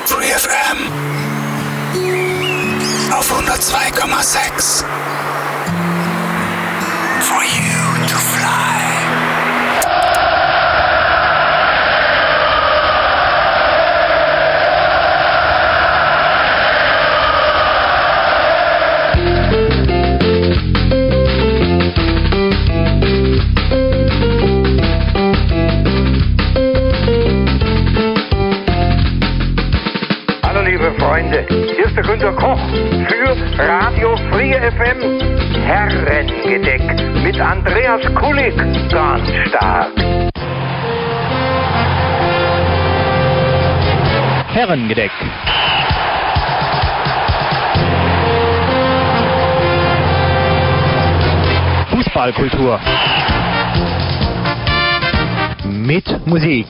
Free FM auf 102,6. For you to fly. Freunde, hier ist der Günter Koch für Radio Free FM. Herrengedeck mit Andreas Kulik, ganz stark. Herrengedeck. Fußballkultur. Mit Musik.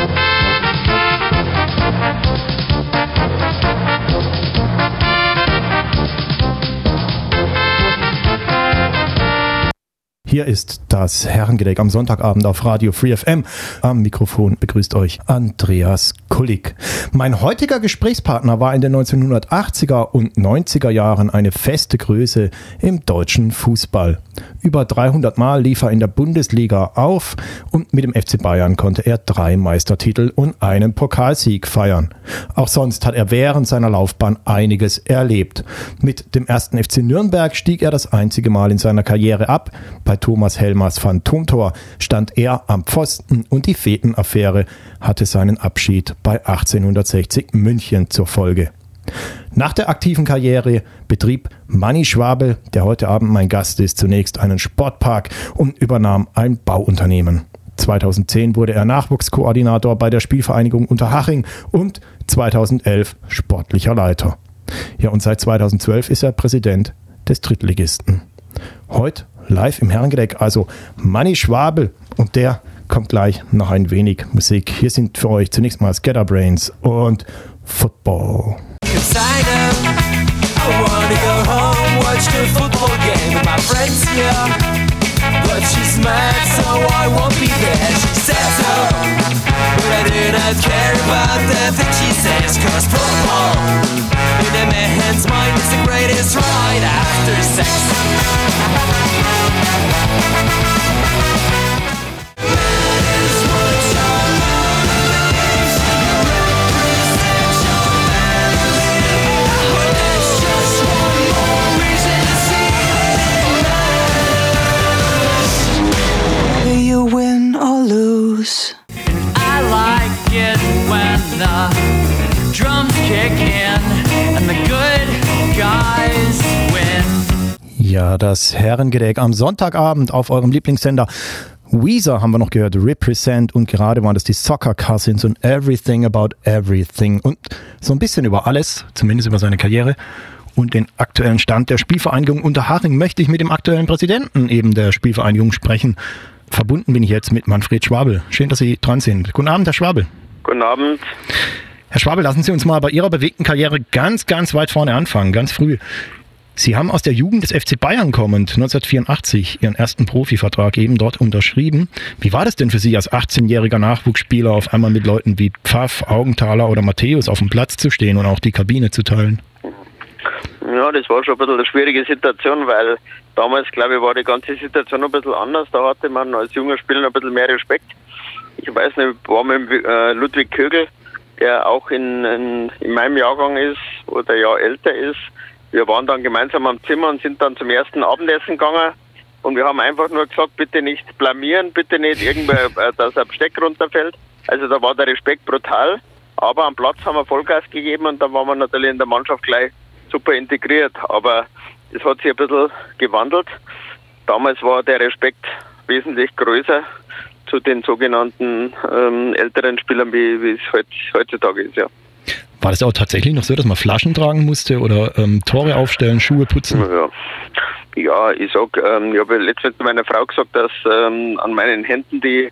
Hier ist das Herrengedeck am Sonntagabend auf Radio Free FM. Am Mikrofon begrüßt euch Andreas Kulik. Mein heutiger Gesprächspartner war in den 1980er und 90er Jahren eine feste Größe im deutschen Fußball. Über 300 Mal lief er in der Bundesliga auf und mit dem FC Bayern konnte er 3 Meistertitel und einen Pokalsieg feiern. Auch sonst hat er während seiner Laufbahn einiges erlebt. Mit dem 1. FC Nürnberg stieg er das einzige Mal in seiner Karriere ab. Bei Thomas Helmers Phantomtor stand er am Pfosten und die Feten-Affäre hatte seinen Abschied bei 1860 München zur Folge. Nach der aktiven Karriere betrieb Manni Schwabel, der heute Abend mein Gast ist, zunächst einen Sportpark und übernahm ein Bauunternehmen. 2010 wurde er Nachwuchskoordinator bei der Spielvereinigung Unterhaching und 2011 sportlicher Leiter. Ja, und seit 2012 ist er Präsident des Drittligisten. Heute live im Herrengedeck, also Manni Schwabel, und der kommt gleich nach ein wenig Musik. Hier sind für euch zunächst mal Scatterbrains und Football. I wanna go home, watch the football game with my friends here. But she's mad, so I won't be there. She says so, but I do not care about the thing she says. Cause football, in a man's mind, is the greatest right after sex. I like it when the drums kick in and the good guys win. Ja, das Herrengedeck am Sonntagabend auf eurem Lieblingssender. Weezer haben wir noch gehört, Represent, und gerade waren das die Soccer Cousins und Everything About Everything. Und so ein bisschen über alles, zumindest über seine Karriere und den aktuellen Stand der Spielvereinigung Unterhaching möchte ich mit dem aktuellen Präsidenten eben der Spielvereinigung sprechen. Verbunden bin ich jetzt mit Manfred Schwabel. Schön, dass Sie dran sind. Guten Abend, Herr Schwabel. Guten Abend. Herr Schwabel, lassen Sie uns mal bei Ihrer bewegten Karriere ganz, ganz weit vorne anfangen, ganz früh. Sie haben aus der Jugend des FC Bayern kommend 1984 Ihren ersten Profivertrag eben dort unterschrieben. Wie war das denn für Sie als 18-jähriger Nachwuchsspieler auf einmal mit Leuten wie Pfaff, Augenthaler oder Matthäus auf dem Platz zu stehen und auch die Kabine zu teilen? Ja, das war schon ein bisschen eine schwierige Situation, weil damals, glaube ich, war die ganze Situation ein bisschen anders. Da hatte man als junger Spieler ein bisschen mehr Respekt. Ich weiß nicht, ich war mit Ludwig Kögel, der auch in meinem Jahrgang ist oder ein Jahr älter ist. Wir waren dann gemeinsam am Zimmer und sind dann zum ersten Abendessen gegangen. Und wir haben einfach nur gesagt, bitte nicht blamieren, bitte nicht irgendwer, dass ein Besteck runterfällt. Also da war der Respekt brutal. Aber am Platz haben wir Vollgas gegeben und dann waren wir natürlich in der Mannschaft gleich super integriert. Aber es hat sich ein bisschen gewandelt. Damals war der Respekt wesentlich größer zu den sogenannten älteren Spielern, wie es heutzutage ist, ja. War das auch tatsächlich noch so, dass man Flaschen tragen musste oder Tore aufstellen, Schuhe putzen? Ja, ich habe letztens zu meiner Frau gesagt, dass an meinen Händen die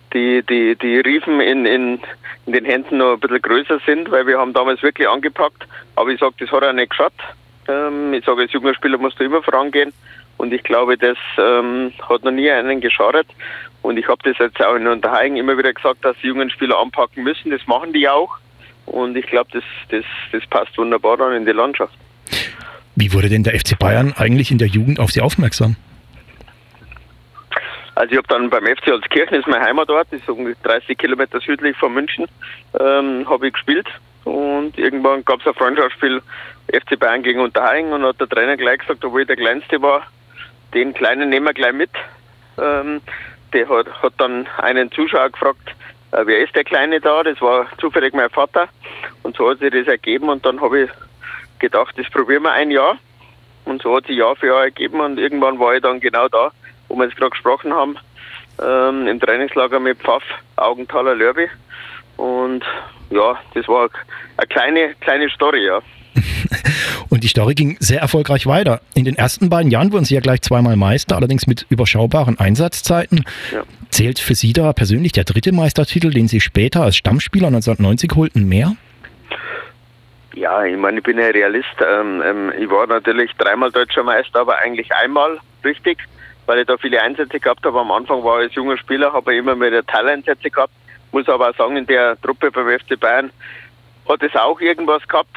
Riefen in den Händen noch ein bisschen größer sind, weil wir haben damals wirklich angepackt. Aber ich sage, das hat auch nicht geschaut. Ich sage, als junger Spieler musst du immer vorangehen. Und ich glaube, das hat noch nie einen geschadet. Und ich habe das jetzt auch in Unterhaching immer wieder gesagt, dass die jungen Spieler anpacken müssen. Das machen die auch. Und ich glaube, das passt wunderbar dann in die Landschaft. Wie wurde denn der FC Bayern eigentlich in der Jugend auf Sie aufmerksam? Also ich habe dann beim FC Holzkirchen, ist mein Heimatort, das ist ungefähr 30 Kilometer südlich von München, habe ich gespielt. Und irgendwann gab es ein Freundschaftsspiel FC Bayern gegen Unterhaching und hat der Trainer gleich gesagt, obwohl ich der Kleinste war, den Kleinen nehmen wir gleich mit. Der hat dann einen Zuschauer gefragt, wer ist der Kleine da? Das war zufällig mein Vater. Und so hat sich das ergeben und dann habe ich gedacht, das probieren wir ein Jahr. Und so hat sich Jahr für Jahr ergeben und irgendwann war ich dann genau da, wo wir jetzt gerade gesprochen haben, im Trainingslager mit Pfaff, Augenthaler Lörby. Und ja, das war eine kleine Story, ja. Und die Story ging sehr erfolgreich weiter. In den ersten beiden Jahren wurden Sie ja gleich zweimal Meister, allerdings mit überschaubaren Einsatzzeiten. Ja. Zählt für Sie da persönlich der 3. Meistertitel, den Sie später als Stammspieler 1990 holten, mehr? Ja, ich meine, ich bin ja Realist. Ich war natürlich 3-mal Deutscher Meister, aber eigentlich einmal richtig, weil ich da viele Einsätze gehabt habe. Am Anfang war ich als junger Spieler, habe ich immer mehr Teileinsätze gehabt. Muss aber auch sagen, in der Truppe beim FC Bayern hat es auch irgendwas gehabt.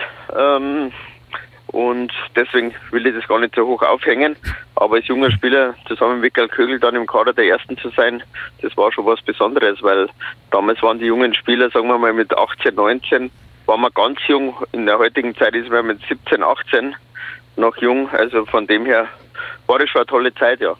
Und deswegen will ich das gar nicht so hoch aufhängen. Aber als junger Spieler zusammen mit Michael Kögel dann im Kader der Ersten zu sein, das war schon was Besonderes, weil damals waren die jungen Spieler, sagen wir mal mit 18, 19, waren wir ganz jung. In der heutigen Zeit ist man mit 17, 18 noch jung. Also von dem her war das schon eine tolle Zeit, ja.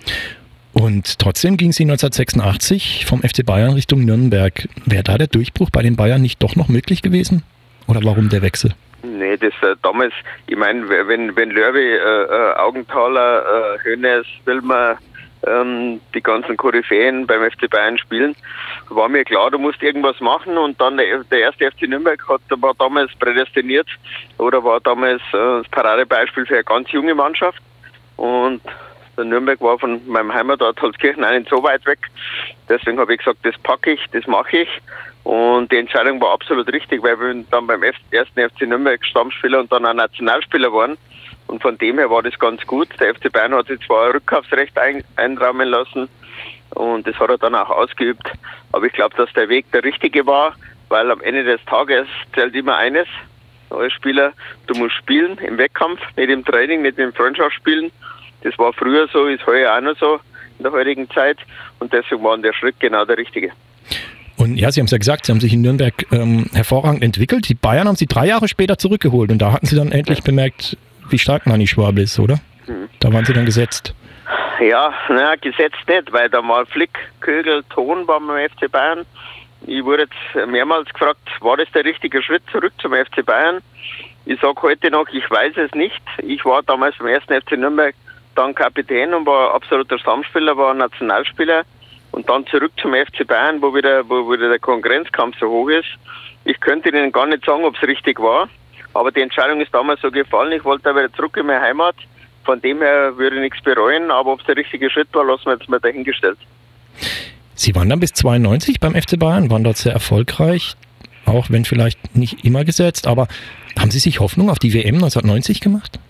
Und trotzdem ging sie 1986 vom FC Bayern Richtung Nürnberg. Wäre da der Durchbruch bei den Bayern nicht doch noch möglich gewesen? Oder warum der Wechsel? Nee, das damals, ich meine, wenn Lörby, Augenthaler, Hönes, Wilmer, die ganzen Koryphäen beim FC Bayern spielen, war mir klar, du musst irgendwas machen. Und dann der erste FC Nürnberg war damals prädestiniert oder war damals das Paradebeispiel für eine ganz junge Mannschaft. Und der Nürnberg war von meinem Heimatort Holzkirchen auch nicht so weit weg. Deswegen habe ich gesagt, das packe ich, das mache ich. Und die Entscheidung war absolut richtig, weil wir dann beim ersten FC Nürnberg Stammspieler und dann auch Nationalspieler waren. Und von dem her war das ganz gut. Der FC Bayern hat sich zwar ein Rückkaufsrecht einräumen lassen und das hat er dann auch ausgeübt. Aber ich glaube, dass der Weg der richtige war, weil am Ende des Tages zählt immer eines als Spieler, du musst spielen im Wettkampf, nicht im Training, nicht im Freundschaftsspielen. Das war früher so, ist heuer auch noch so in der heutigen Zeit und deswegen war der Schritt genau der richtige. Und ja, Sie haben es ja gesagt, Sie haben sich in Nürnberg hervorragend entwickelt. Die Bayern haben Sie 3 Jahre später zurückgeholt und da hatten Sie dann endlich bemerkt, wie stark Manni Schwabl ist, oder? Da waren Sie dann gesetzt. Ja, gesetzt nicht, weil da mal Flick, Kögel, Ton beim FC Bayern. Ich wurde jetzt mehrmals gefragt, war das der richtige Schritt zurück zum FC Bayern? Ich sage heute noch, ich weiß es nicht. Ich war damals beim ersten FC Nürnberg dann Kapitän und war absoluter Stammspieler, war Nationalspieler und dann zurück zum FC Bayern, wo wieder der Konkurrenzkampf so hoch ist. Ich könnte Ihnen gar nicht sagen, ob es richtig war, aber die Entscheidung ist damals so gefallen. Ich wollte wieder zurück in meine Heimat. Von dem her würde ich nichts bereuen, aber ob es der richtige Schritt war, lassen wir jetzt mal dahingestellt. Sie waren dann bis 92 beim FC Bayern, waren dort sehr erfolgreich, auch wenn vielleicht nicht immer gesetzt, aber haben Sie sich Hoffnung auf die WM 1990 gemacht?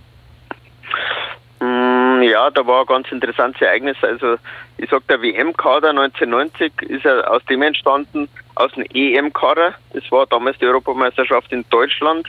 Ja, da war ein ganz interessantes Ereignis. Also ich sag, der WM-Kader 1990 ist ja aus dem entstanden, aus dem EM-Kader. Das war damals die Europameisterschaft in Deutschland.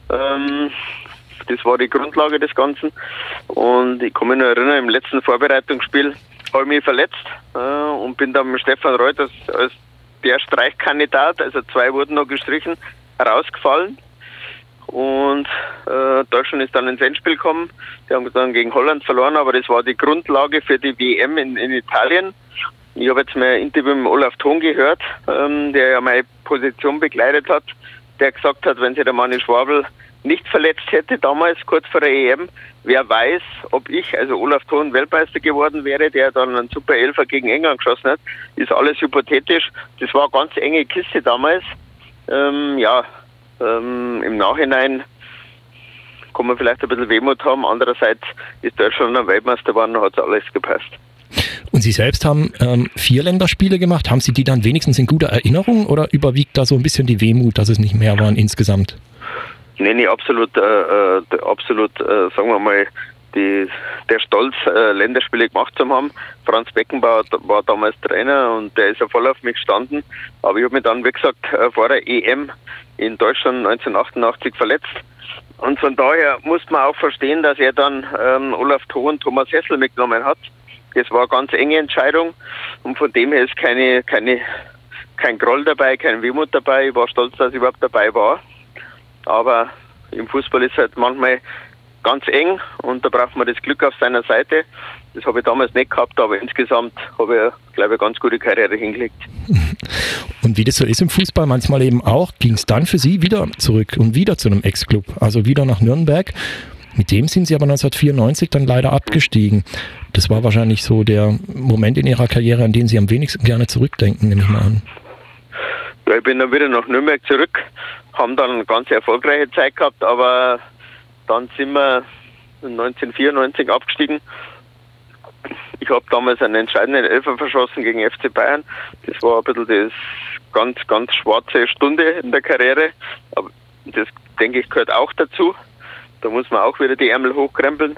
Das war die Grundlage des Ganzen. Und ich kann mich noch erinnern, im letzten Vorbereitungsspiel habe ich mich verletzt und bin dann mit Stefan Reuth als der Streichkandidat, also 2 wurden noch gestrichen, rausgefallen. Und Deutschland ist dann ins Endspiel gekommen. Die haben dann gegen Holland verloren, aber das war die Grundlage für die WM in Italien. Ich habe jetzt mal ein Interview mit Olaf Thon gehört, der ja meine Position begleitet hat, der gesagt hat, wenn sich der Manni Schwabl nicht verletzt hätte damals, kurz vor der EM, wer weiß, ob ich, also Olaf Thon, Weltmeister geworden wäre, der dann einen Super Elfer gegen England geschossen hat. Ist alles hypothetisch. Das war eine ganz enge Kiste damals. Im Nachhinein kann man vielleicht ein bisschen Wehmut haben. Andererseits ist Deutschland ein Weltmeister geworden und hat alles gepasst. Und Sie selbst haben 4 Länderspiele gemacht. Haben Sie die dann wenigstens in guter Erinnerung oder überwiegt da so ein bisschen die Wehmut, dass es nicht mehr waren insgesamt? Nee, absolut, sagen wir mal, der Stolz, Länderspiele gemacht zu haben. Franz Beckenbauer war damals Trainer und der ist ja voll auf mich gestanden. Aber ich habe mich dann, wie gesagt, vor der EM in Deutschland 1988 verletzt. Und von daher muss man auch verstehen, dass er dann Olaf Thon und Thomas Hessel mitgenommen hat. Das war eine ganz enge Entscheidung und von dem her ist kein Groll dabei, kein Wehmut dabei. Ich war stolz, dass ich überhaupt dabei war. Aber im Fußball ist halt manchmal ganz eng und da braucht man das Glück auf seiner Seite. Das habe ich damals nicht gehabt, aber insgesamt habe ich, glaube ich, eine ganz gute Karriere hingelegt. Und wie das so ist im Fußball, manchmal eben auch, ging es dann für Sie wieder zurück und wieder zu einem Ex-Club, also wieder nach Nürnberg. Mit dem sind Sie aber 1994 dann leider abgestiegen. Das war wahrscheinlich so der Moment in Ihrer Karriere, an den Sie am wenigsten gerne zurückdenken, nehme ich mal an. Ja, ich bin dann wieder nach Nürnberg zurück, haben dann eine ganz erfolgreiche Zeit gehabt, aber dann sind wir 1994 abgestiegen. Ich habe damals einen entscheidenden Elfer verschossen gegen FC Bayern. Das war ein bisschen das ganz schwarze Stunde in der Karriere. Aber das, denke ich, gehört auch dazu. Da muss man auch wieder die Ärmel hochkrempeln.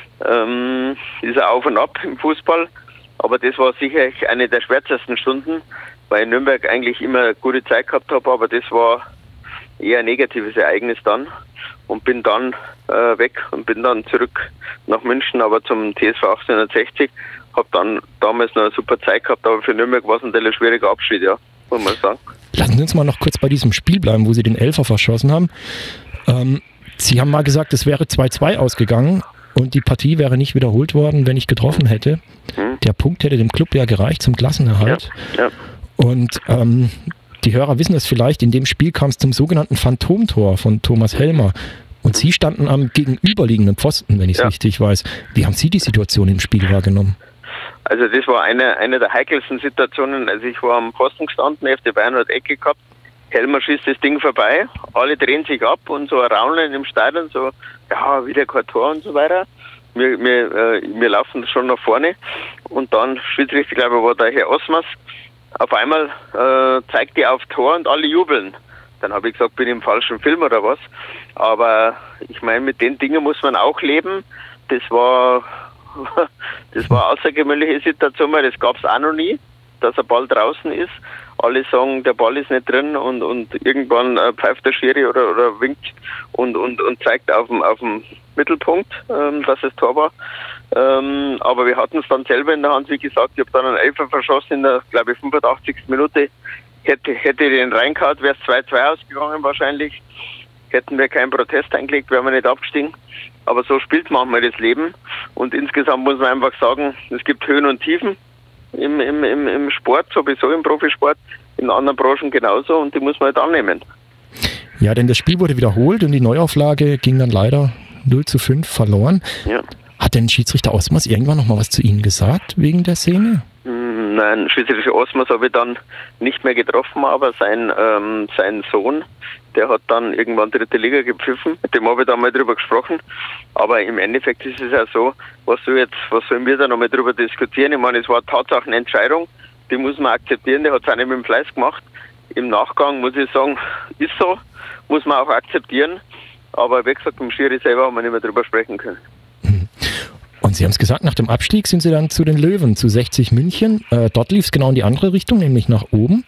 Ist ein Auf und Ab im Fußball. Aber das war sicherlich eine der schwärzesten Stunden, weil ich in Nürnberg eigentlich immer eine gute Zeit gehabt habe. Aber das war eher ein negatives Ereignis dann. Und bin dann weg und bin dann zurück nach München, aber zum TSV 1860. Hab dann damals noch eine super Zeit gehabt, aber für Nürnberg war es natürlich ein schwieriger Abschied, ja, muss man sagen. Lassen Sie uns mal noch kurz bei diesem Spiel bleiben, wo Sie den Elfer verschossen haben. Sie haben mal gesagt, es wäre 2-2 ausgegangen und die Partie wäre nicht wiederholt worden, wenn ich getroffen hätte. Der Punkt hätte dem Club ja gereicht zum Klassenerhalt. Ja. Und die Hörer wissen es vielleicht, in dem Spiel kam es zum sogenannten Phantomtor von Thomas Helmer. Und Sie standen am gegenüberliegenden Pfosten, wenn ich es richtig weiß. Wie haben Sie die Situation im Spiel wahrgenommen? Also das war eine der heikelsten Situationen. Also ich war am Pfosten gestanden, FC Bayern hat Ecke gehabt, Helmer schießt das Ding vorbei, alle drehen sich ab und so ein Raunen im Stadion, so, ja, wieder kein Tor und so weiter. Wir laufen schon nach vorne und dann, Schiedsrichter, glaube ich, war der Herr Osmas, auf einmal zeigt die auf Tor und alle jubeln. Dann habe ich gesagt, bin ich im falschen Film oder was. Aber ich meine, mit den Dingen muss man auch leben. Das war eine außergewöhnliche Situation, weil das gab es auch noch nie, dass ein Ball draußen ist. Alle sagen, der Ball ist nicht drin und irgendwann pfeift der Schiri oder winkt und zeigt auf dem Mittelpunkt, dass es Tor war. Aber wir hatten es dann selber in der Hand, wie gesagt, ich habe dann einen Elfer verschossen in der, glaube ich, 85. Minute. Hätte ich den reingehauen, wäre es 2-2 ausgegangen wahrscheinlich. Hätten wir keinen Protest eingelegt, wären wir nicht abgestiegen. Aber so spielt manchmal das Leben. Und insgesamt muss man einfach sagen, es gibt Höhen und Tiefen im Sport, sowieso im Profisport, in anderen Branchen genauso und die muss man halt annehmen. Ja, denn das Spiel wurde wiederholt und die Neuauflage ging dann leider 0-5 verloren. Ja. Hat denn Schiedsrichter Osmas irgendwann noch mal was zu Ihnen gesagt wegen der Szene? Nein, Schiedsrichter Osmas habe ich dann nicht mehr getroffen, aber sein Sohn, der hat dann irgendwann 3. Liga gepfiffen, mit dem habe ich dann mal drüber gesprochen, aber im Endeffekt ist es ja so, was sollen wir da noch mal drüber diskutieren? Ich meine, es war eine Tatsachenentscheidung, die muss man akzeptieren, der hat es auch nicht mit dem Fleiß gemacht. Im Nachgang muss ich sagen, ist so, muss man auch akzeptieren, aber wie gesagt, im Schiri selber haben wir nicht mehr drüber sprechen können. Und Sie haben es gesagt, nach dem Abstieg sind Sie dann zu den Löwen, zu 60 München. Dort lief es genau in die andere Richtung, nämlich nach oben.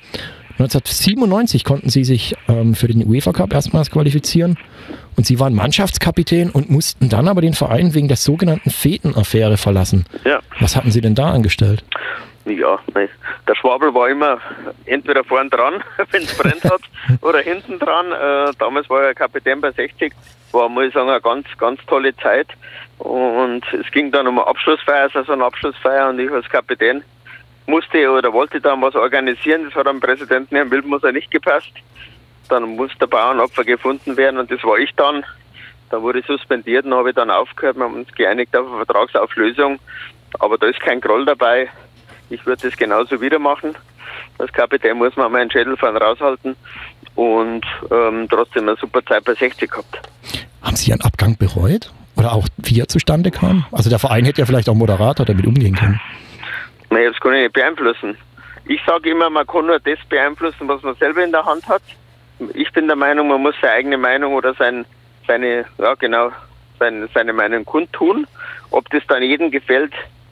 1997 konnten Sie sich für den UEFA Cup erstmals qualifizieren und Sie waren Mannschaftskapitän und mussten dann aber den Verein wegen der sogenannten Feten-Affäre verlassen. Ja. Was hatten Sie denn da angestellt? Ja, der Schwabel war immer entweder vorn dran, wenn es brennt hat, oder hinten dran. Damals war er Kapitän bei 60, war, muss ich sagen, eine ganz, ganz tolle Zeit. Und es ging dann um eine Abschlussfeier, Saisonabschlussfeier, und ich als Kapitän musste oder wollte dann was organisieren. Das hat am Präsidenten Herrn Wildmoser nicht gepasst. Dann musste der Bauernopfer gefunden werden und das war ich dann. Da wurde ich suspendiert und habe ich dann aufgehört. Wir haben uns geeinigt auf eine Vertragsauflösung. Aber da ist kein Groll dabei. Ich würde das genauso wieder machen. Als Kapitän muss man meinen Schädel vorn raushalten und trotzdem eine super Zeit bei 60 gehabt. Haben Sie Ihren Abgang bereut? Oder auch wie er zustande kam? Also der Verein hätte ja vielleicht auch Moderator damit umgehen können. Nein, das kann ich nicht beeinflussen. Ich sage immer, man kann nur das beeinflussen, was man selber in der Hand hat. Ich bin der Meinung, man muss seine eigene Meinung oder seine Meinung kundtun. Ob das dann jedem gefällt,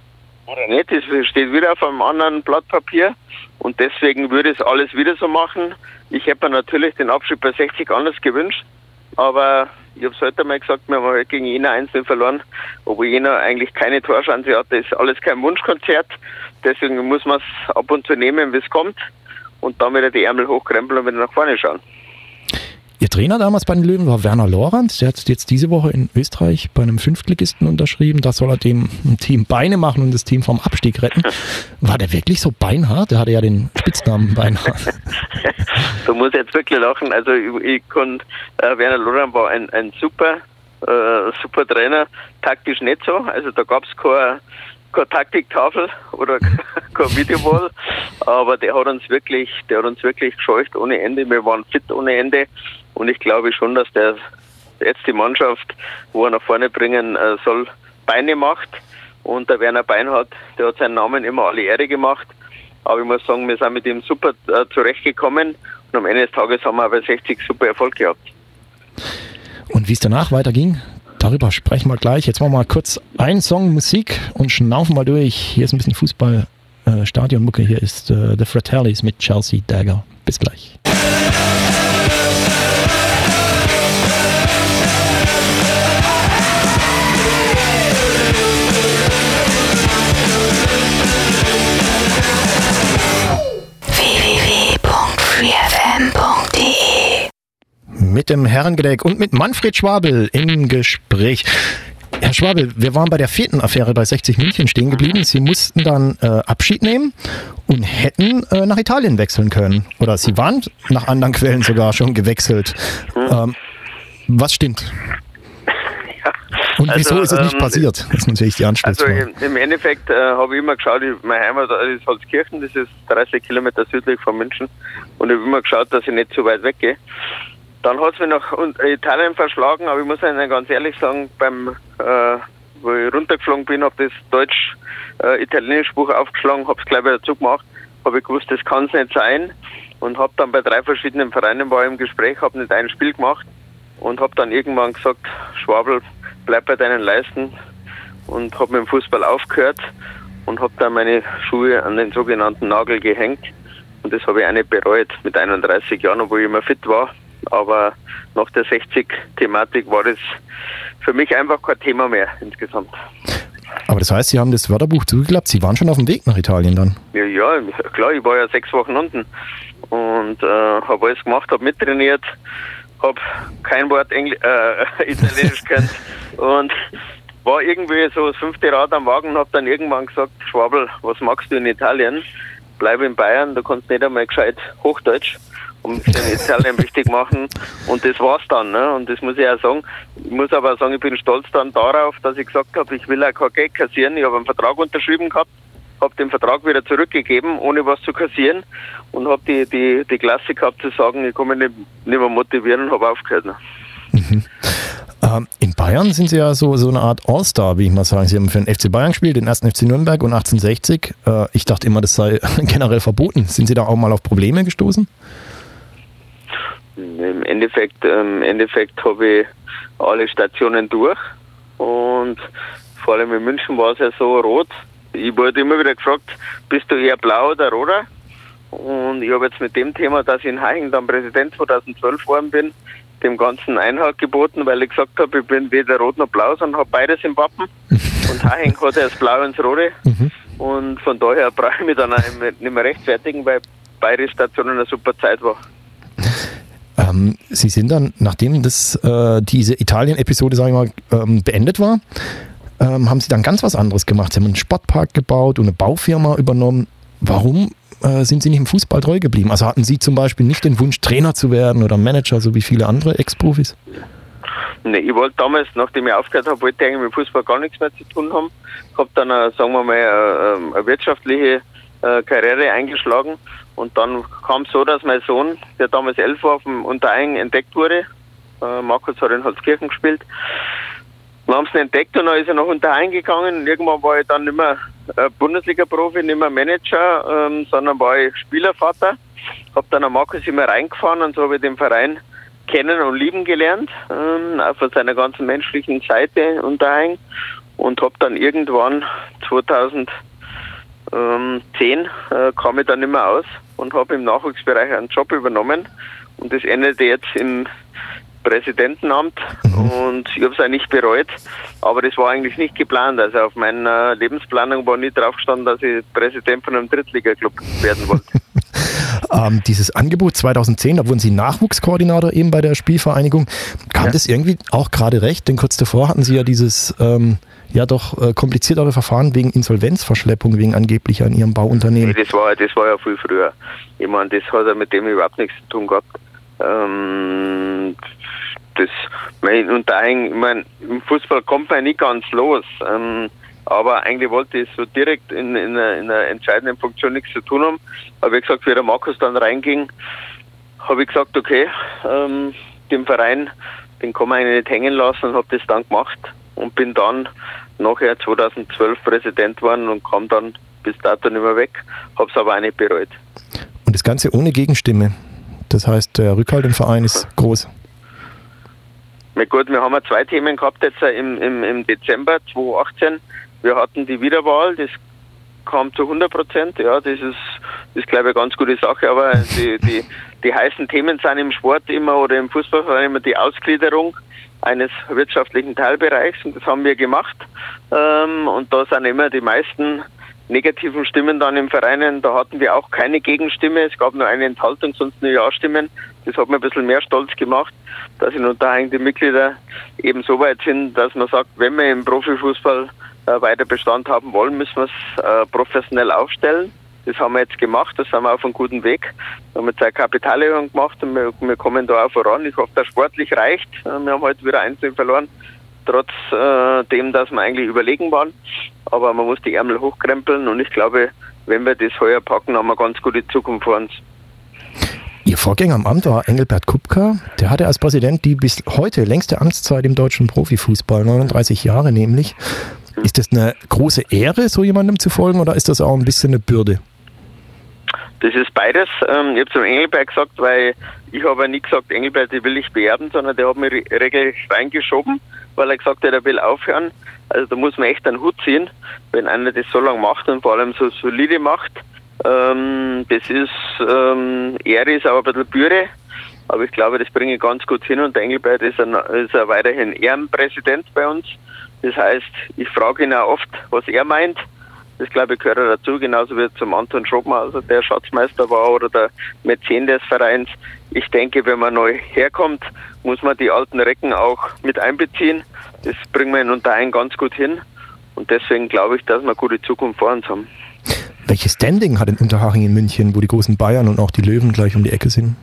oder nicht, das steht wieder auf einem anderen Blatt Papier und deswegen würde ich es alles wieder so machen. Ich hätte mir natürlich den Abschied bei 60 anders gewünscht, aber ich habe es heute mal gesagt, wir haben heute gegen Jena 1-0 verloren, obwohl Jena eigentlich keine Torchance hatte. Das ist alles kein Wunschkonzert, deswegen muss man es ab und zu nehmen, wie es kommt und dann wieder die Ärmel hochkrempeln und wieder nach vorne schauen. Ihr Trainer damals bei den Löwen war Werner Lorantz. Der hat jetzt diese Woche in Österreich bei einem Fünftligisten unterschrieben. Da soll er dem Team Beine machen und das Team vom Abstieg retten. War der wirklich so beinhart? Der hatte ja den Spitznamen Beinhart. Du musst jetzt wirklich lachen. Also ich konnte, Werner Lorantz war ein super Trainer. Taktisch nicht so. Also da gab es keine Taktiktafel oder kein Videowall, aber der hat uns wirklich gescheucht ohne Ende. Wir waren fit ohne Ende und ich glaube schon, dass der jetzt die Mannschaft, wo er nach vorne bringen soll, Beine macht und der Werner Beinhardt, der hat seinen Namen immer alle Ehre gemacht, aber ich muss sagen, wir sind mit ihm super zurechtgekommen und am Ende des Tages haben wir bei 60 super Erfolg gehabt. Und wie es danach weiterging? Darüber sprechen wir gleich. Jetzt machen wir mal kurz einen Song Musik und schnaufen mal durch. Hier ist ein bisschen Fußball, Stadionmucke. Hier ist The Fratellis mit Chelsea Dagger. Bis gleich. Mit dem Herrengedeck und mit Manfred Schwabel im Gespräch. Herr Schwabel, wir waren bei der 4. Affäre bei 60 München stehen geblieben. Sie mussten dann Abschied nehmen und hätten nach Italien wechseln können. Oder Sie waren nach anderen Quellen sogar schon gewechselt. Was stimmt? Und wieso ist es nicht passiert? Das ist natürlich die Anschlussfrage. Also im Endeffekt habe ich immer geschaut, meine Heimat ist Holzkirchen, das ist 30 Kilometer südlich von München. Und ich habe immer geschaut, dass ich nicht zu weit weggehe. Dann hat es mich nach Italien verschlagen, aber ich muss Ihnen ganz ehrlich sagen, wo ich runtergeflogen bin, habe das Deutsch-Italienisch Buch aufgeschlagen, habe es gleich wieder zugemacht, habe ich gewusst, das kann es nicht sein und habe dann bei 3 verschiedenen Vereinen war im Gespräch, habe nicht ein Spiel gemacht und habe dann irgendwann gesagt, Schwabel, bleib bei deinen Leisten und habe mit dem Fußball aufgehört und habe dann meine Schuhe an den sogenannten Nagel gehängt und das habe ich auch nicht bereut mit 31 Jahren, obwohl ich immer fit war. Aber nach der 60-Thematik war das für mich einfach kein Thema mehr insgesamt. Aber das heißt, Sie haben das Wörterbuch zugeklappt, Sie waren schon auf dem Weg nach Italien dann? Ja, klar, ich war ja 6 Wochen unten und habe alles gemacht, habe mittrainiert, habe kein Wort Italienisch gekannt und war irgendwie so das 5. Rad am Wagen und habe dann irgendwann gesagt, Schwabel, was magst du in Italien? Bleib in Bayern, du kannst nicht einmal gescheit Hochdeutsch. Und den Italien wichtig machen und das war's dann, ne? Und das muss ich auch sagen. Ich muss aber sagen, ich bin stolz dann darauf, dass ich gesagt habe, ich will auch kein Geld kassieren. Ich habe einen Vertrag unterschrieben gehabt, habe den Vertrag wieder zurückgegeben, ohne was zu kassieren und habe die Klasse gehabt zu sagen, ich kann mich nicht mehr motivieren und habe aufgehört. Ne? Mhm. In Bayern sind Sie ja so eine Art All-Star, wie ich mal sagen. Sie haben für den FC Bayern gespielt, den 1. FC Nürnberg und 1860. Ich dachte immer, das sei generell verboten. Sind Sie da auch mal auf Probleme gestoßen? Im Endeffekt habe ich alle Stationen durch und vor allem in München war es ja so rot. Ich wurde immer wieder gefragt, bist du eher blau oder roter? Und ich habe jetzt mit dem Thema, dass ich in Haching dann Präsident 2012 geworden bin, dem Ganzen Einhalt geboten, weil ich gesagt habe, ich bin weder rot noch blau, sondern habe beides im Wappen. Und Haching hat ja das Blau ins Rote. Und von daher brauche ich mich dann auch nicht mehr rechtfertigen, weil beide Stationen eine super Zeit war. Sie sind dann, nachdem diese Italien-Episode, sage ich mal, beendet war, haben Sie dann ganz was anderes gemacht. Sie haben einen Sportpark gebaut und eine Baufirma übernommen. Warum sind Sie nicht im Fußball treu geblieben? Also hatten Sie zum Beispiel nicht den Wunsch, Trainer zu werden oder Manager, so wie viele andere Ex-Profis? Nee, ich wollte damals, nachdem ich aufgehört habe, wollte ich eigentlich mit Fußball gar nichts mehr zu tun haben. Habe dann, sagen wir mal, eine wirtschaftliche Karriere eingeschlagen. Und dann kam es so, dass mein Sohn, der damals 11 war, auf dem Unterhaching entdeckt wurde. Markus hat in Holzkirchen gespielt. Wir haben es entdeckt und dann ist er nach Unterhaching gegangen. Und irgendwann war ich dann nicht mehr Bundesliga-Profi, nicht mehr Manager, sondern war ich Spielervater. Habe dann an Markus immer reingefahren und so habe ich den Verein kennen und lieben gelernt, auch von seiner ganzen menschlichen Seite Unterhaching. Und habe dann irgendwann 2007 10 kam ich dann nicht mehr aus und habe im Nachwuchsbereich einen Job übernommen. Und das endete jetzt im Präsidentenamt und ich habe es auch nicht bereut, aber das war eigentlich nicht geplant. Also auf meiner Lebensplanung war nie drauf gestanden, dass ich Präsident von einem Drittliga-Club werden wollte. Dieses Angebot 2010, da wurden Sie Nachwuchskoordinator eben bei der Spielvereinigung. Kam das irgendwie auch gerade recht? Denn kurz davor hatten Sie ja dieses kompliziertere Verfahren wegen Insolvenzverschleppung, wegen angeblicher in Ihrem Bauunternehmen. Nee, das war ja viel früher. Ich meine, das hat ja mit dem überhaupt nichts zu tun gehabt. Im Fußball kommt man nicht ganz los. Aber eigentlich wollte ich so direkt in einer entscheidenden Funktion nichts zu tun haben. Aber wie gesagt, wie der Markus dann reinging, habe ich gesagt, okay, den Verein, den kann man eigentlich nicht hängen lassen und habe das dann gemacht und bin dann nachher 2012 Präsident geworden und kam dann bis dato nicht mehr weg, habe es aber auch nicht bereut. Und das Ganze ohne Gegenstimme? Das heißt, der Rückhalt im Verein ist groß. Na gut, wir haben ja 2 Themen gehabt jetzt im Dezember 2018. Wir hatten die Wiederwahl, das kam zu 100%. Ja, das ist glaube ich eine ganz gute Sache, aber die heißen Themen sind im Sport immer oder im Fußball immer die Ausgliederung eines wirtschaftlichen Teilbereichs und das haben wir gemacht. Und da sind immer die meisten negativen Stimmen dann im Verein. Da hatten wir auch keine Gegenstimme. Es gab nur eine Enthaltung, sonst nur Ja-Stimmen. Das hat mir ein bisschen mehr stolz gemacht, dass die Mitglieder eben so weit sind, dass man sagt, wenn wir im Profifußball weiter Bestand haben wollen, müssen wir es professionell aufstellen. Das haben wir jetzt gemacht, da sind wir auf einem guten Weg. Wir haben jetzt eine Kapitalerhöhung gemacht und wir kommen da auch voran. Ich hoffe, dass sportlich reicht. Wir haben heute wieder 1-0 verloren, trotz dem, dass wir eigentlich überlegen waren. Aber man muss die Ärmel hochkrempeln und ich glaube, wenn wir das heuer packen, haben wir eine ganz gute Zukunft vor uns. Ihr Vorgänger am Amt war Engelbert Kupka. Der hatte als Präsident die bis heute längste Amtszeit im deutschen Profifußball, 39 Jahre nämlich. Ist das eine große Ehre, so jemandem zu folgen, oder ist das auch ein bisschen eine Bürde? Das ist beides. Ich habe zum Engelbert gesagt, weil ich habe nie gesagt, Engelbert, ich will nicht beerben, sondern der hat mir regelrecht reingeschoben, weil er gesagt hat, er will aufhören. Also da muss man echt einen Hut ziehen, wenn einer das so lange macht und vor allem so solide macht. Das ist, Ehre ist auch ein bisschen Bürde, aber ich glaube, das bringe ich ganz gut hin und der Engelbert ist weiterhin Ehrenpräsident bei uns. Das heißt, ich frage ihn auch oft, was er meint. Das, glaube ich, gehört er dazu, genauso wie zum Anton Schobmeister, der Schatzmeister war, oder der Mäzen des Vereins. Ich denke, wenn man neu herkommt, muss man die alten Recken auch mit einbeziehen. Das bringen wir in Unterhaching ganz gut hin. Und deswegen glaube ich, dass wir eine gute Zukunft vor uns haben. Welches Standing hat in Unterhaching in München, wo die großen Bayern und auch die Löwen gleich um die Ecke sind?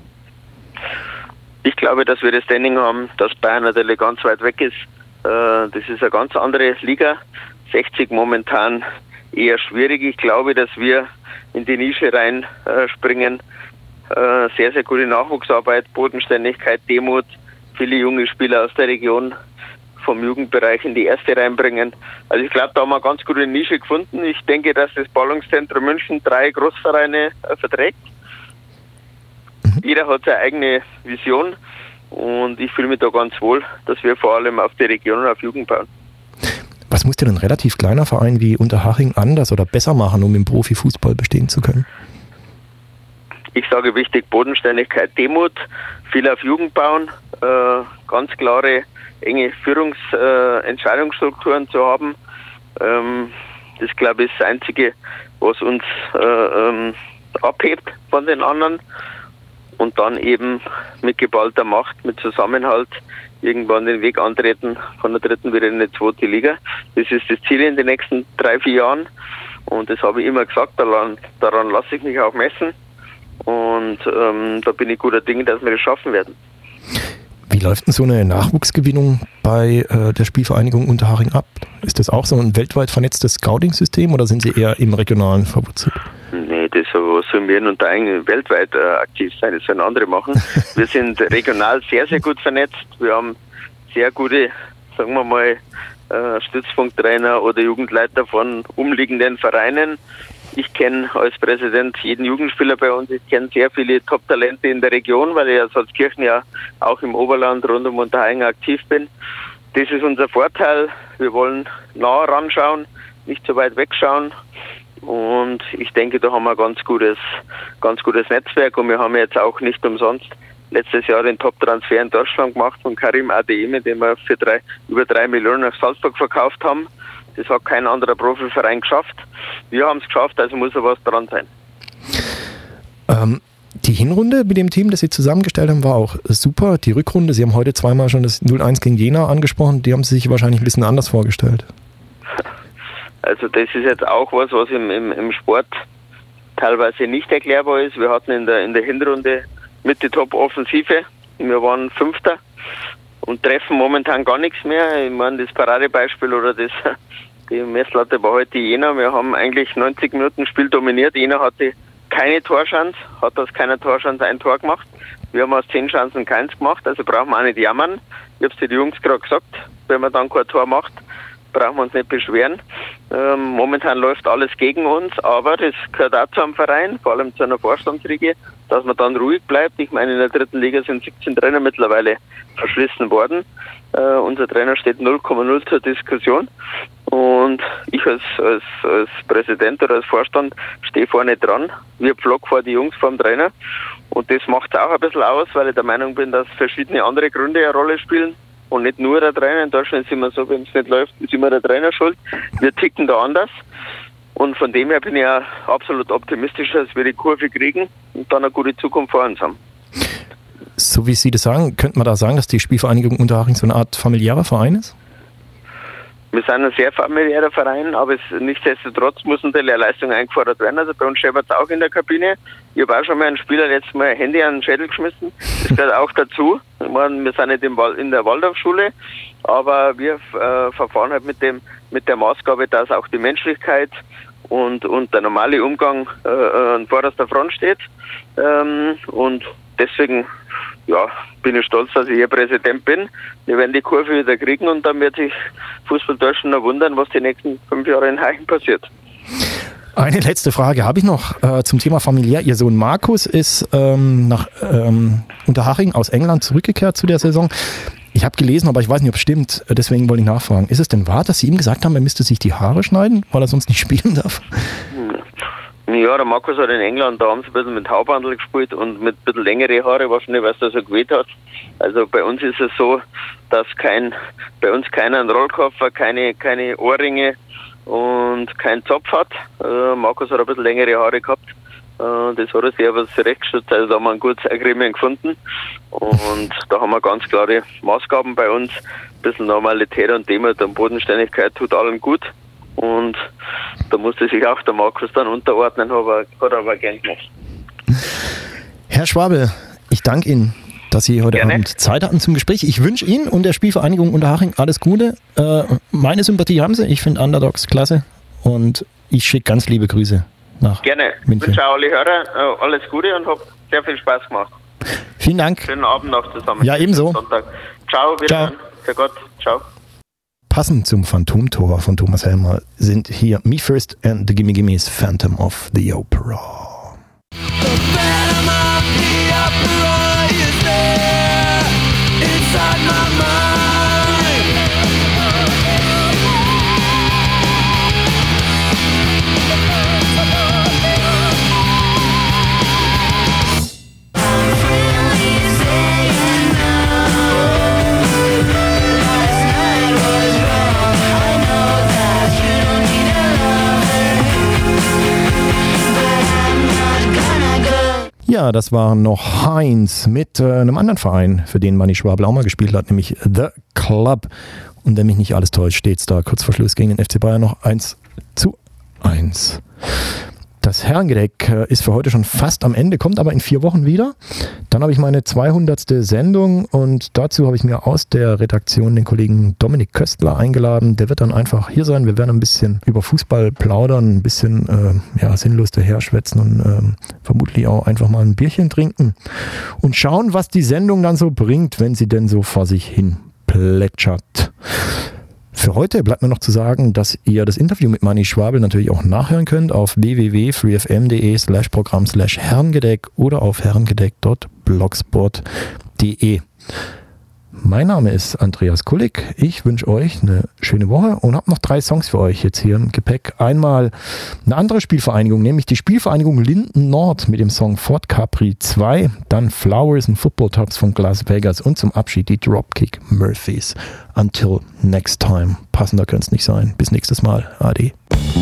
Ich glaube, dass wir das Standing haben, dass Bayern natürlich ganz weit weg ist. Das ist eine ganz andere Liga. 60 momentan eher schwierig. Ich glaube, dass wir in die Nische rein springen. Sehr, sehr gute Nachwuchsarbeit, Bodenständigkeit, Demut, viele junge Spieler aus der Region vom Jugendbereich in die erste reinbringen. Also ich glaube, da haben wir eine ganz gute Nische gefunden. Ich denke, dass das Ballungszentrum München 3 Großvereine verträgt. Jeder hat seine eigene Vision und ich fühle mich da ganz wohl, dass wir vor allem auf die Region und auf Jugend bauen. Was muss denn ein relativ kleiner Verein wie Unterhaching anders oder besser machen, um im Profifußball bestehen zu können? Ich sage wichtig, Bodenständigkeit, Demut, viel auf Jugend bauen, ganz klare, enge Entscheidungsstrukturen zu haben. Das, glaube ich, ist das Einzige, was uns abhebt von den anderen. Und dann eben mit geballter Macht, mit Zusammenhalt irgendwann den Weg antreten von der dritten wieder in die zweite Liga. Das ist das Ziel in den nächsten 3-4 Jahren. Und das habe ich immer gesagt, daran lasse ich mich auch messen. Und da bin ich guter Dinge, dass wir das schaffen werden. Wie läuft denn so eine Nachwuchsgewinnung bei der Spielvereinigung Unterhaching ab? Ist das auch so ein weltweit vernetztes Scouting-System oder sind Sie eher im Regionalen verwurzelt? Nee, das sollen wir in Unterhaching weltweit aktiv sein, das sollen andere machen. Wir sind regional sehr, sehr gut vernetzt. Wir haben sehr gute, sagen wir mal, Stützpunkttrainer oder Jugendleiter von umliegenden Vereinen. Ich kenne als Präsident jeden Jugendspieler bei uns. Ich kenne sehr viele Top-Talente in der Region, weil ich als Salzkirchen ja auch im Oberland rund um Unterhaching aktiv bin. Das ist unser Vorteil. Wir wollen nah ranschauen, nicht so weit wegschauen. Und ich denke, da haben wir ein ganz gutes Netzwerk, und wir haben jetzt auch nicht umsonst letztes Jahr den Top-Transfer in Deutschland gemacht von Karim Adeyemi, den wir für über 3 Millionen nach Salzburg verkauft haben. Das hat kein anderer Profiverein geschafft. Wir haben es geschafft, also muss da was dran sein. Die Hinrunde mit dem Team, das Sie zusammengestellt haben, war auch super. Die Rückrunde, Sie haben heute zweimal schon das 0-1 gegen Jena angesprochen, die haben Sie sich wahrscheinlich ein bisschen anders vorgestellt. Also das ist jetzt auch was im Sport teilweise nicht erklärbar ist. Wir hatten in der Hinrunde mit die Top-Offensive. Wir waren Fünfter und treffen momentan gar nichts mehr. Ich meine, das Paradebeispiel oder die Messlatte war heute Jena. Wir haben eigentlich 90 Minuten Spiel dominiert. Jena hatte keine Torchance, hat aus keiner Torchance ein Tor gemacht. Wir haben aus 10 Chancen keins gemacht, also brauchen wir auch nicht jammern. Ich habe es den Jungs gerade gesagt, wenn man dann kein Tor macht, brauchen wir uns nicht beschweren. Momentan läuft alles gegen uns, aber das gehört auch zu einem Verein, vor allem zu einer Vorstandsriege, dass man dann ruhig bleibt. Ich meine, in der 3. Liga sind 17 Trainer mittlerweile verschlissen worden. Unser Trainer steht 0,0 zur Diskussion. Und ich als Präsident oder als Vorstand stehe vorne dran. Wir pflock vor die Jungs vor dem Trainer. Und das macht es auch ein bisschen aus, weil ich der Meinung bin, dass verschiedene andere Gründe eine Rolle spielen. Und nicht nur der Trainer. In Deutschland ist immer so, wenn es nicht läuft, ist immer der Trainer schuld. Wir ticken da anders. Und von dem her bin ich ja absolut optimistisch, dass wir die Kurve kriegen und dann eine gute Zukunft vor uns haben. So wie Sie das sagen, könnte man da sagen, dass die Spielvereinigung Unterhaching so eine Art familiärer Verein ist? Wir sind ein sehr familiärer Verein, aber nichtsdestotrotz muss natürlich eine Leistung eingefordert werden. Also bei uns scheppert es auch in der Kabine. Ich habe auch schon mal einen Spieler letztes Mal ein Handy an den Schädel geschmissen. Das gehört auch dazu. Ich meine, wir sind nicht in der Waldorfschule, aber wir verfahren halt mit der Maßgabe, dass auch die Menschlichkeit und der normale Umgang an vorderster Front steht. Und deswegen bin ich stolz, dass ich hier Präsident bin. Wir werden die Kurve wieder kriegen und dann wird sich Fußball Deutschland noch wundern, was die nächsten 5 Jahre in Haching passiert. Eine letzte Frage habe ich noch zum Thema familiär. Ihr Sohn Markus ist nach Unterhaching aus England zurückgekehrt zu der Saison. Ich habe gelesen, aber ich weiß nicht, ob es stimmt. Deswegen wollte ich nachfragen. Ist es denn wahr, dass Sie ihm gesagt haben, er müsste sich die Haare schneiden, weil er sonst nicht spielen darf? Ja, der Markus hat in England, da haben sie ein bisschen mit Haarbandel gespielt und mit ein bisschen längere Haare, wahrscheinlich, weil es da so geweht hat. Also bei uns ist es so, dass bei uns keiner einen Rollkoffer, keine Ohrringe und keinen Zopf hat. Markus hat ein bisschen längere Haare gehabt. Das hat er sich aber zurechtgestellt, also da haben wir ein gutes Agreement gefunden. Und da haben wir ganz klare Maßgaben bei uns. Ein bisschen Normalität und Demut und Bodenständigkeit tut allen gut. Und da musste sich auch der Markus dann unterordnen, hat er aber gern gemacht. Herr Schwabel, ich danke Ihnen, dass Sie heute Abend Zeit hatten zum Gespräch. Ich wünsche Ihnen und der Spielvereinigung Unterhaching alles Gute. Meine Sympathie haben Sie. Ich finde Underdogs klasse. Und ich schicke ganz liebe Grüße nach Gerne. Ich wünsche auch alle Hörer alles Gute und habe sehr viel Spaß gemacht. Vielen Dank. Schönen Abend noch zusammen. Ja, ebenso. Sonntag. Ciao, wieder. Für Gott. Ciao. Passend zum Phantomtor von Thomas Helmer sind hier Me First and the Gimme Gimme's Phantom of the Opera. The Phantom of the Opera is there inside my mind. Ja, das war noch Heinz mit einem anderen Verein, für den Manni Schwabel auch mal gespielt hat, nämlich The Club. Und wenn mich nicht alles täuscht, steht es da kurz vor Schluss gegen den FC Bayern noch 1:1. Das Herrengedeck ist für heute schon fast am Ende, kommt aber in 4 Wochen wieder. Dann habe ich meine 200. Sendung und dazu habe ich mir aus der Redaktion den Kollegen Dominik Köstler eingeladen. Der wird dann einfach hier sein. Wir werden ein bisschen über Fußball plaudern, ein bisschen sinnlos daherschwätzen und vermutlich auch einfach mal ein Bierchen trinken und schauen, was die Sendung dann so bringt, wenn sie denn so vor sich hin plätschert. Für heute bleibt mir noch zu sagen, dass ihr das Interview mit Manni Schwabel natürlich auch nachhören könnt auf www.freefm.de/Programm/Herrengedeck oder auf herrengedeck.blogspot.de. Mein Name ist Andreas Kulik. Ich wünsche euch eine schöne Woche und habe noch 3 Songs für euch jetzt hier im Gepäck. Einmal eine andere Spielvereinigung, nämlich die Spielvereinigung Linden Nord mit dem Song Fort Capri 2, dann Flowers and Football Tops von Las Vegas und zum Abschied die Dropkick Murphys. Until next time. Passender könnte es nicht sein. Bis nächstes Mal. Ade.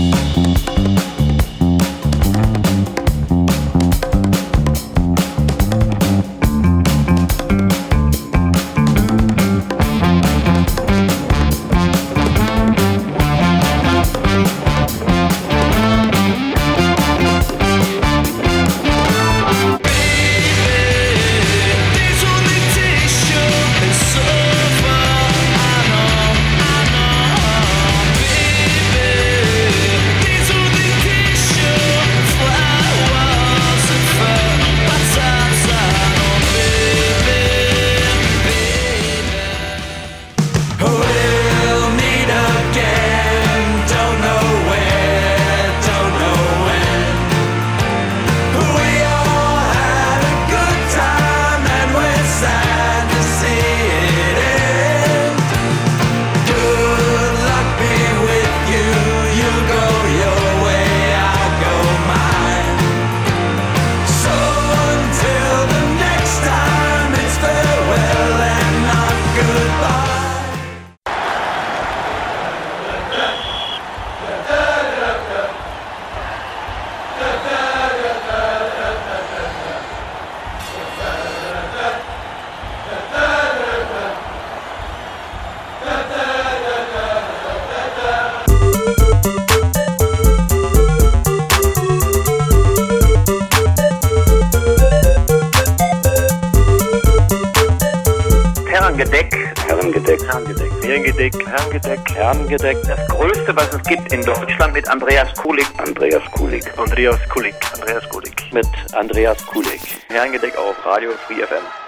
Herrengedeck. Das Größte, was es gibt in Deutschland mit Andreas Kulik. Andreas Kulik. Andreas Kulik. Andreas Kulik. Mit Andreas Kulik. Herrengedeck auf Radio Free FM.